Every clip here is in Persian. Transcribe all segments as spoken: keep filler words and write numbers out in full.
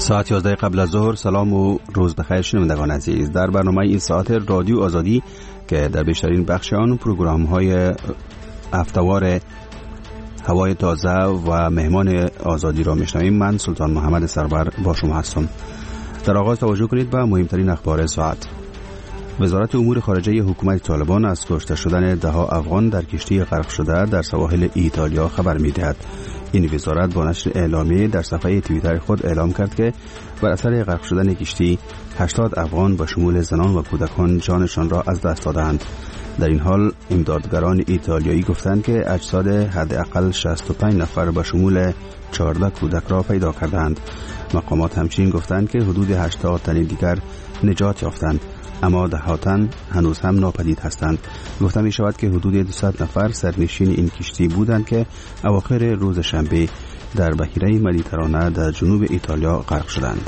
ساعت یازده قبل از ظهر. سلام و روز بخیر شنوندگان عزیز. در برنامه این ساعت رادیو آزادی که در بیشترین بخش آن پروگرام های هفته‌وار هوای تازه و مهمان آزادی را میشنویم، من سلطان محمد سرور با شما هستم. در آغاز توجه کنید به مهمترین اخبار ساعت. وزارت امور خارجه حکومت طالبان از کشته شدن ده ها افغان در کشتی غرق شده در سواحل ایتالیا خبر می‌دهد. این وزارت با نشر اعلامیه در صفحه توییتر خود اعلام کرد که بر اثر غرق شدن کشتی هشتاد افغان به شمول زنان و کودکان جانشان را از دست دادند. در این حال امدادگران ایتالیایی گفتند که اجساد حداقل شصت و پنج نفر به شمول چهارده کودک را پیدا کردند. مقامات همچنین گفتند که حدود هشتاد تن دیگر نجات یافتند، اما ده ها تن هنوز هم ناپدید هستند. گفته می شود که حدود دویست نفر سرنشین این کشتی بودند که اواخر روز شنبه در بحیره مدیترانه در جنوب ایتالیا غرق شدند.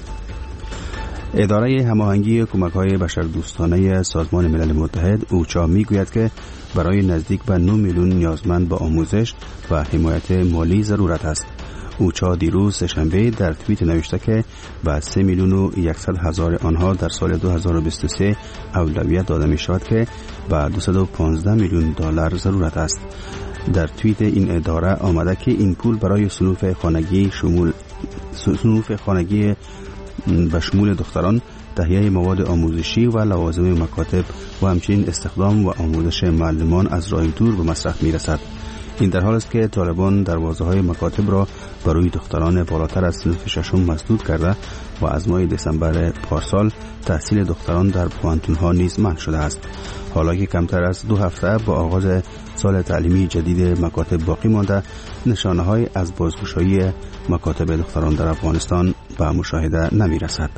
اداره هماهنگی کمک‌های بشردوستانه سازمان ملل متحد اوچا میگوید که برای نزدیک به نه میلیون نیازمند به آموزش و حمایت مالی ضرورت است. اوچا دیروز سه‌شنبه در توییت نوشته که به سه میلیون و صد هزار آنها در سال دو هزار و بیست و سه اولویت داده می شود که به دویست و پانزده میلیون دلار ضرورت است. در توییت این اداره آمده که این پول برای صنوف خانگی شمول صنوف خانگی به شمول دختران، تهیه مواد آموزشی و لوازم مکاتب و همچنین استخدام و آموزش معلمان از راه دور به مصرف می رسد. این در حال است که طالبان دروازه‌های مکاتب را برای دختران بالاتر از صنف ششم مسدود کرده و از ماه دسامبر پارسال تحصیل دختران در پوانتون‌ها نیز منع شده است. حالا که کمتر از دو هفته با آغاز سال تعلیمی جدید مکاتب باقی مانده، نشانه‌های از بازگشایی مکاتب دختران در افغانستان به مشاهده نمی‌رسد.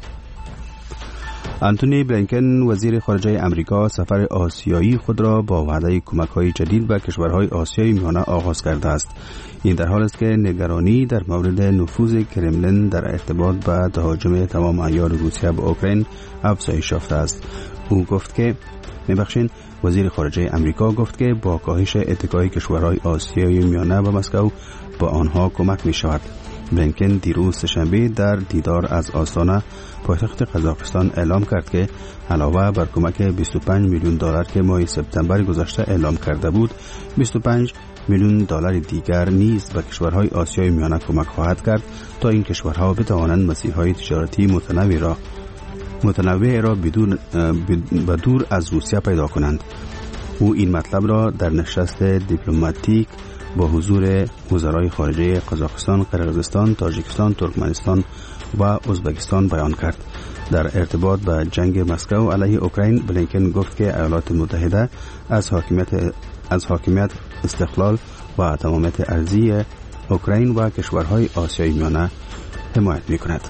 آنتونی بلینکن وزیر خارجه امریکا سفر آسیایی خود را با وعده کمک‌های جدید به کشورهای آسیای میانه آغاز کرده است. این در حال است که نگرانی در مورد نفوذ کرملین در ارتباط با تهاجم تمام عیار روسیه به اوکراین افزایش یافته است. او گفت که میبخشین وزیر خارجه امریکا گفت که با کاهش اتکای کشورهای آسیای میانه به مسکو با آنها کمک می شود. بلینکن دیروز سه‌شنبه در دیدار از آستانه پایتخت قزاقستان اعلام کرد که علاوه بر کمک بیست و پنج میلیون دلار که ماه سپتامبر گذشته اعلام کرده بود، بیست و پنج میلیون دلار دیگر نیز به کشورهای آسیای میانه کمک خواهد کرد تا این کشورها بتوانند مسیرهای تجارتی متنوع را متنوع را بدون بدور از روسیه پیدا کنند. او این مطلب را در نشست دیپلماتیک با حضور وزرای خارجه قزاقستان، قرقیزستان، تاجیکستان، ترکمنستان و ازبکستان بیان کرد. در ارتباط با جنگ مسکو علیه اوکراین، بلینکن گفت که ایالات متحده از حاکمیت از حاکمیت استقلال و تمامیت ارضی اوکراین و کشورهای آسیای میانه حمایت می‌کند.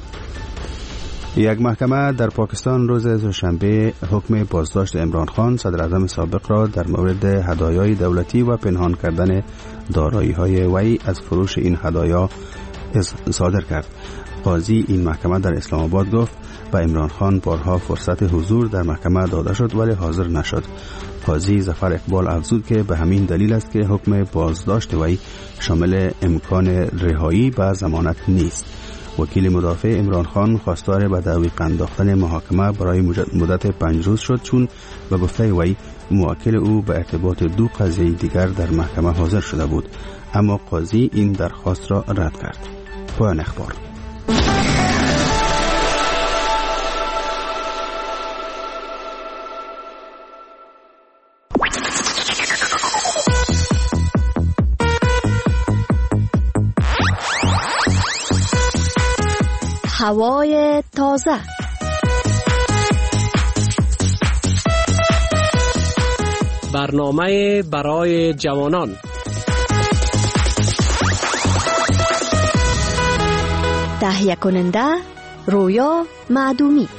یک محکمه در پاکستان روز شنبه حکم بازداشت عمران خان صدر اعظم سابق را در مورد هدایای دولتی و پنهان کردن دارایی‌های وی از فروش این هدایا صادر کرد. قاضی این محکمه در اسلام آباد گفت به عمران خان بارها فرصت حضور در محکمه داده شد ولی حاضر نشد. قاضی ظفر اقبال افزود که به همین دلیل است که حکم بازداشت وی شامل امکان رهایی به ضمانت نیست. وکیل مدافع عمران خان خواستار به دعوی انداختن محاکمه برای مدت پنج روز شد، چون به گفته وی موکل او به ارتباط دو قضیه دیگر در محکمه حاضر شده بود، اما قاضی این درخواست را رد کرد. پایان اخبار. هوای تازه. برنامه برای جوانان. تهیه کننده رویا معدومی.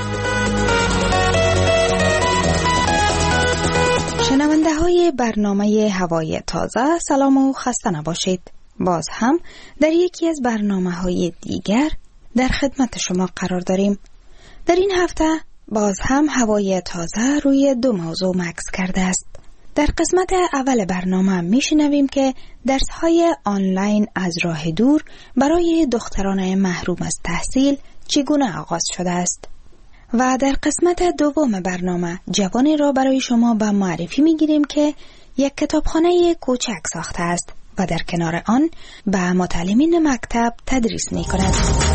شنونده های برنامه هوای تازه، سلام و خسته نباشید. باز هم در یکی از برنامه های دیگر در خدمت شما قرار داریم. در این هفته باز هم هوای تازه روی دو موضوع مکث کرده است. در قسمت اول برنامه میشنویم که درس‌های آنلاین از راه دور برای دختران محروم از تحصیل چگونه آغاز شده است. و در قسمت دوم برنامه جوانی را برای شما به معرفی میگیریم که یک کتابخانه کوچک ساخته است و در کنار آن به متعلمین مکتب تدریس میکند.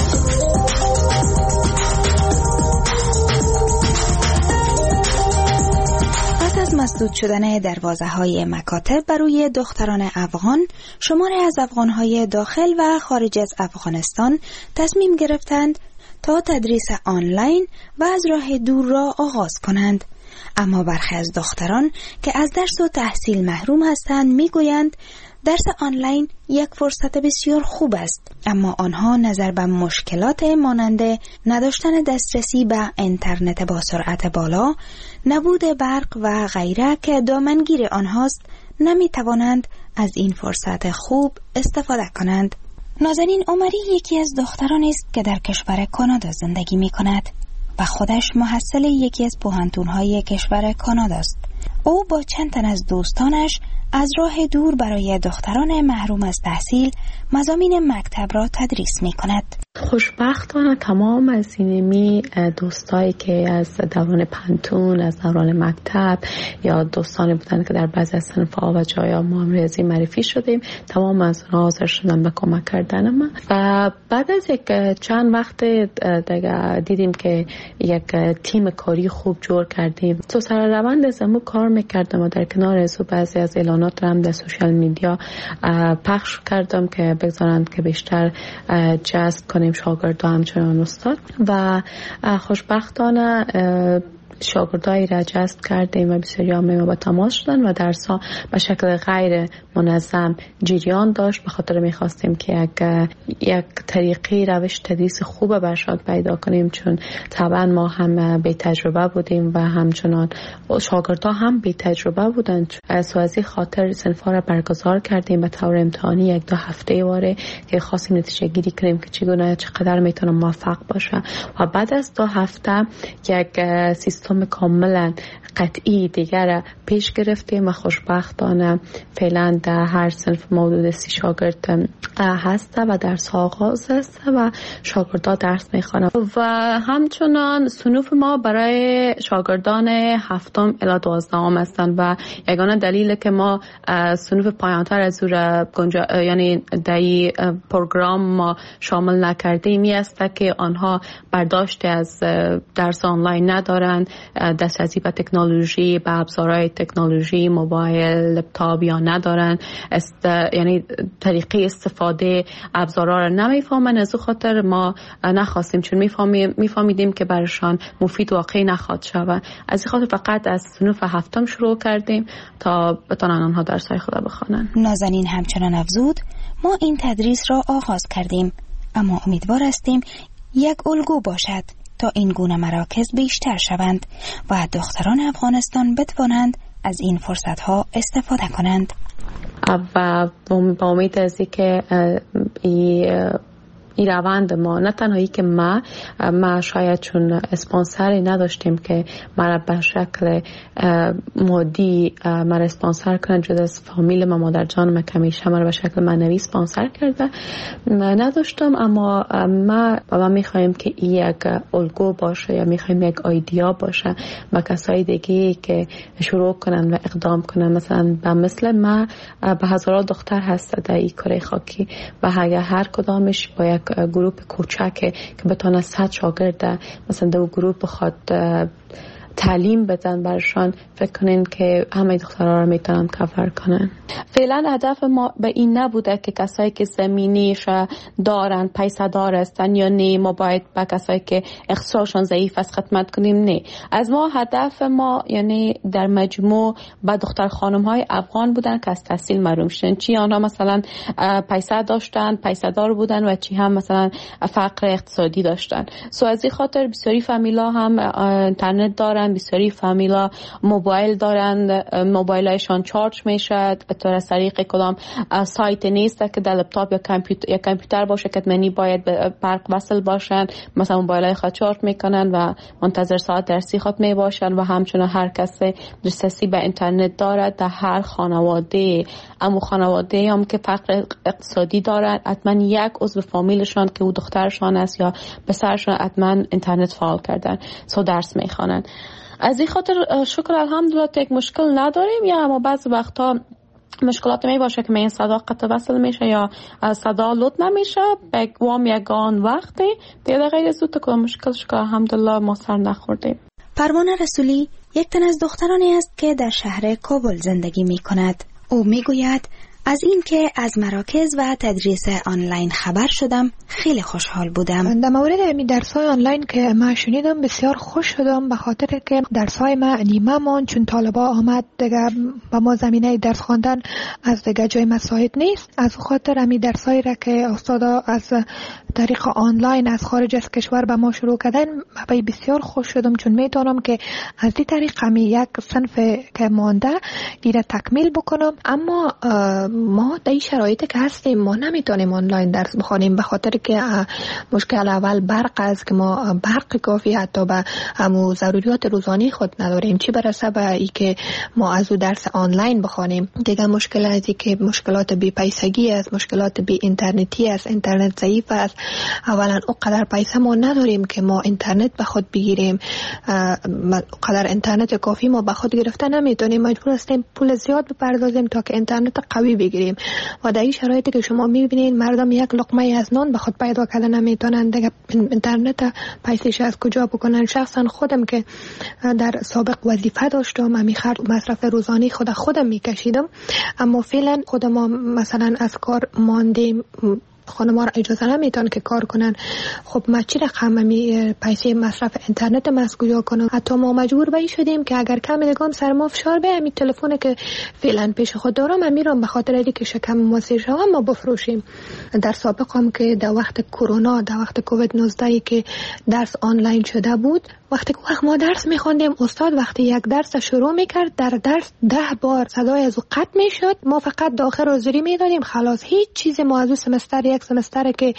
پس از مسدود شدن دروازه های مکاتب برای دختران افغان، شماری از افغانهای داخل و خارج از افغانستان تصمیم گرفتند تا تدریس آنلاین و از راه دور را آغاز کنند. اما برخی از دختران که از درس و تحصیل محروم هستند میگویند درس آنلاین یک فرصت بسیار خوب است، اما آنها نظر به مشکلات مانند نداشتن دسترسی به اینترنت با سرعت بالا، نبود برق و غیره که دامنگیر آنهاست، نمیتوانند از این فرصت خوب استفاده کنند. نازنین عمری یکی از دختران است که در کشور کانادا زندگی می کند و خودش محصل یکی از پوهنتون‌های کشور کانادا است. او با چند تن از دوستانش از راه دور برای دختران محروم از تحصیل مضامین مکتب را تدریس می کند. خوشبختانه تمام از اینمی دوستایی که از دوران پنتون، از دوران مکتب یا دوستانی بودن که در بعضی از صنف‌ها و جایا ما هم ریاضی معرفی شدیم، تمام از اونها حاضر شدن به کمک کردن من. و بعد از یک چند وقت دیگه دیدیم که یک تیم کاری خوب جور کردیم. تو سر روند از امو کار میکردم و در کنار از بعضی از اعلانات هم در سوشال میدیا پخش کردم که بگذارند که بیشتر جذب کنیم شاگرد همچنان استاد. و خوشبختانه شاگردایی را جذب کردیم و بسیاری هم با تماس شدن و درس‌ها به شکل غیر منظم جریان داشت. به خاطر می‌خواستیم که یک یک طریقی روش تدریس خوب برشاد پیدا کنیم، چون طبعا ما هم بی تجربه بودیم و همچنان شاگردها هم بی تجربه بودند. از این خاطر صنف‌ها را برگزار کردیم به طور امتحانی یک دو هفته واره که خواستیم نتیجه گیری کنیم که چگونه چقدر میتونه موفق باشه. و بعد از دو هفته یک سیستم کاملا قطعی دیگر پیش گرفتیم و خوشبختانه فعلا در هر صنف حدود سی شاگرد هست و درس آغاز است و شاگردان درس میخوانند. و همچنان صنوف ما برای شاگردان هفتم الی دوازدهم هستند و یگانه دلیل که ما صنوف پایانتر از او گنجا یعنی در پروگرام ما شامل نکردیم این است که آنها برداشت از درس آنلاین ندارند، دسترسی به تکنولوژی، به ابزارهای تکنولوژی، موبایل، لپتاپ یا ندارن، است یعنی طریقه استفاده ابزارها را نمیفهمن. از او خاطر ما نخواستیم، چون میفهمیم میفهمیدیم که برشان مفید واقعی نخواهد شود. از این خاطر فقط از صنف هفتم شروع کردیم تا بتونن آنها درس‌های خود بخوانند. نازنین همچنان افزود ما این تدریس را آغاز کردیم، اما امیدوار هستیم یک الگو باشد تا این گونه مراکز بیشتر شوند و دختران افغانستان بتوانند از این فرصت‌ها استفاده کنند. و با امید از اینکه این این روند ما نه تنهایی که ما ما شاید چون اسپانسری نداشتیم که ما به شکل مادی ما اسپانسر کنند، جدا از فامیل ما، مادر جان ما کمیشه ما به شکل معنوی اسپانسر کرده نداشتم، اما ما ما میخوایم که این یک الگو باشه یا میخوایم یک ایده باشه و کسای دیگه که شروع کنن و اقدام کنن. مثلا به مثل ما به هزاران دختر هست در این کره خاکی و اگر هر کدامش با یک گروه کوچک که بتونه صد شاگرد مثلا دو گروه بخواد تعلیم بدن برشان، فکر کنین که همه دخترها رو میتونن کفر کنن. فعلا هدف ما به این نبوده که کسایی که زمینیش دارن پیسه دار هستن یا نه ما باید با کسایی که اقتصادشان ضعیف است خدمت کنیم. نه، از ما هدف ما یعنی در مجموع با دختر خانم های افغان بودن که از تحصیل محروم شدن، چی آنها مثلا پیسه داشتن، پیسه دار بودن و چی هم مثلا فقر اقتصادی داشتن. سو از این خاطر بسیاری فامیلا هم اینترنت دارن میکنن. بسیاری فامیلا موبایل دارند، موبایلایشان چارج میشه طور از طریق کدام سایت نیست که در لپتاپ یا کامپیوتر یا کامپیوتر باشه که منی باید به برق وصل باشن. مثلا موبایلای خود چارج میکنن و منتظر ساعت درسی خود می باشن و همچنین هر کسی دسترسی به اینترنت دارد در هر خانواده. اما خانواده هم که فقر اقتصادی دارد حتما یک عضو فامیلشان که او دخترشان است یا پسرشان حتما اینترنت فعال کردن سو درس میخوانند. از این خاطر شکر الحمدلله یک مشکل نداریم. یا اما بعض وقتا مشکلات می باشه که این صدا قطع وصل میشه یا صدا لود نمیشه به وام یگان وقتی دیگه غیر زود که مشکل شکر الحمدلله ما سر نخوردیم. پروانه رسولی یک تن از دخترانی است که در شهر کابل زندگی می کند. او می گوید از این که از مراکز و تدریس آنلاین خبر شدم خیلی خوشحال بودم. در مورد امی درس‌های آنلاین که من شنیدم بسیار خوش شدم، به خاطر که درس‌های ما نیمه مان چون طالبا آمد دیگه با ما زمینه درس خواندن از دیگه جای مساعد نیست. از خاطر امی درس‌هایی را که استادا از طریق آنلاین از خارج از کشور به ما شروع کردن من بسیار خوش شدم، چون میتونم که از این طریق امی یک صنف که مانده ایره تکمیل بکنم. اما ما در این شرایطی که هستیم ما نمیتونیم آنلاین درس بخونیم به خاطر که مشکل اول برق است که ما برق کافی حتی به همو ضروریات روزانه خود نداریم، چی برسه به ای که ما از او درس آنلاین بخونیم. دیگه مشکل از ای که مشکلات بی پیسگی است، مشکلات بی اینترنتی است، اینترنت ضعیف است. اولا اونقدر پیسه ما نداریم که ما اینترنت به خود بگیریم، اونقدر اینترنت کافی ما به خود گرفته نمیتونیم، مجبور هستیم پول زیاد بپردازیم تا که اینترنت قوی بگیریم. و در این شرایطی که شما میبینید مردم یک لقمه از نان به خود پیدا کردن نمیتونن، دیگه اینترنت پیسش از کجا بکنن. شخصا خودم که در سابق وظیفه داشتم امی خرج مصرف روزانه خود خودم میکشیدم، اما فعلا خود ما مثلا از کار ماندیم، خانم‌ها را اجازه نمیتون که کار کنن. خب ما چی رقم می پیسه مصرف اینترنت ما از کجا کنم؟ حتی ما مجبور به شدیم که اگر کم دیگم سر ما فشار به همین تلفن که فعلا پیش خود دارم امیرم به خاطر اینکه شکم ما سیر شوم ما بفروشیم. در سابق هم که در وقت کرونا، در وقت کووید نوزده که درس آنلاین شده بود، وقتی که وقت ما درس میخوندیم استاد وقتی یک درس شروع میکرد در درس ده بار صدای از او قطع میشد، ما فقط داخل حاضری میدادیم خلاص. هیچ چیزی ما از اون سمستر یک سمستر که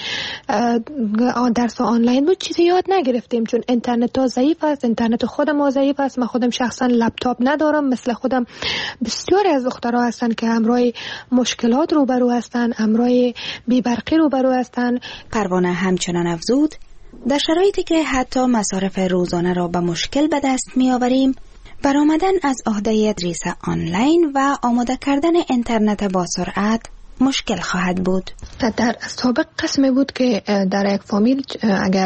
درس آنلاین بود چیزی یاد نگرفتیم، چون اینترنت ها ضعیف است، اینترنت خودم ما ضعیف است. من خودم شخصا لپتاپ ندارم، مثل خودم بسیاری از دخترها هستن که همراه مشکلات روبرو هستن، همراه بی‌برقی روبرو هستن. پروانه همچنان افزود در شرایطی که حتی مصارف روزانه را به مشکل به دست می آوریم، برآمدن از عهده تدریس آنلاین و آماده کردن اینترنت با سرعت مشکل خواهد بود. در سابق قسمی بود که در یک فامیل اگر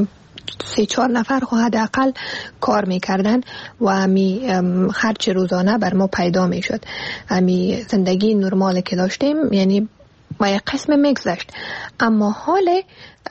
سه چهار نفر حداقل کار میکردن و امی خرج روزانه بر ما پیدا میشد، امی زندگی نرمال که داشتیم یعنی ما یک قسم میگذشت. اما حال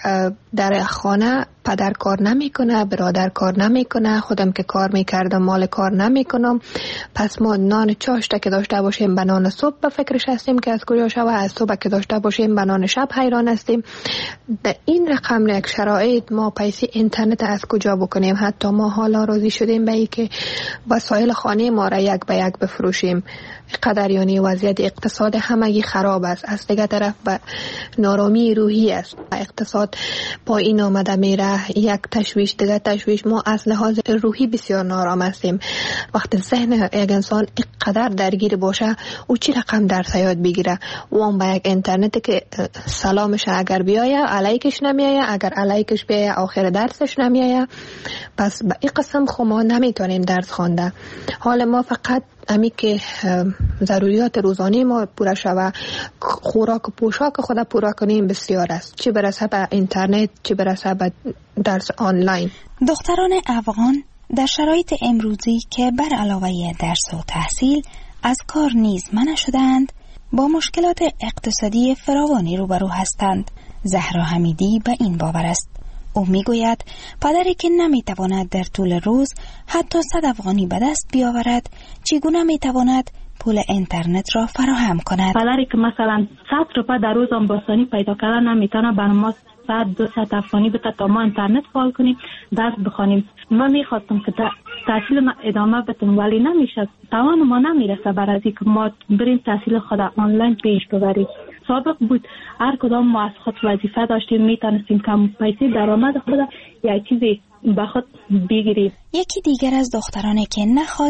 در خانه پدر کار نمیکنه، برادر کار نمیکنه، خودم که کار میکردم مال کار نمیکنم، پس ما نان چاشته که داشته باشیم به نان صبح به فکرش هستیم که از کجا شوه، از صبح که داشته باشیم به نان شب حیران هستیم. در این رقم یک شرایط ما پیسه اینترنت از کجا بکنیم؟ حتی ما حالا راضی شدیم به ای که وسایل خانه ما را یک به یک بفروشیم. قدر یعنی وضعیت اقتصاد همگی خراب است، از دیگه طرف به نارامی روحی است، اقتصاد با این آمده میره، یک تشویش دیگه تشویش. ما از لحاظ روحی بسیار نارام هستیم. وقتی ذهن یک انسان اینقدر درگیر باشه او چی رقم درس یاد بگیره؟ و هم با یک اینترنت که سلامش اگر بیایه علیکش نمیایه، اگر علیکش بیایه آخر درسش نمیایه، پس به این قسم خو ما نمیتونیم درس خوانده. حال ما فقط امی که ضروریات روزانه ما پورا شوه، خوراک و پوشاک خود پورا کنیم بسیار است، چه برسه به اینترنت چه برسه به درس آنلاین. دختران افغان در شرایط امروزی که بر علاوه درس و تحصیل از کار نیز منع شدند با مشکلات اقتصادی فراوانی روبرو هستند. زهرا حمیدی به این باور است. او میگوید پدری که نمیتواند در طول روز حتی صد افغانی به دست بیاورد چگونه میتواند پول اینترنت را فراهم کند؟ پدری که مثلا صد روپه در روز آمباسانی پیدا کردن نمیتونه، بر ما ساعت دو ساعت افغانی بده تا ما اینترنت فعال کنیم درس بخوانیم. ما میخواستم که تحصیل ما ادامه بدم ولی نمیشه، توان ما نمیرسه برای اینکه ما بریم تحصیل خود آنلاین پیش ببریم. سابق بود هر کدام ما از خود وظیفه داشتیم، میتونستیم کم پیسه درآمد خود یک چیزی به خود بگیریم. یکی دیگر از دخترانی که نخواست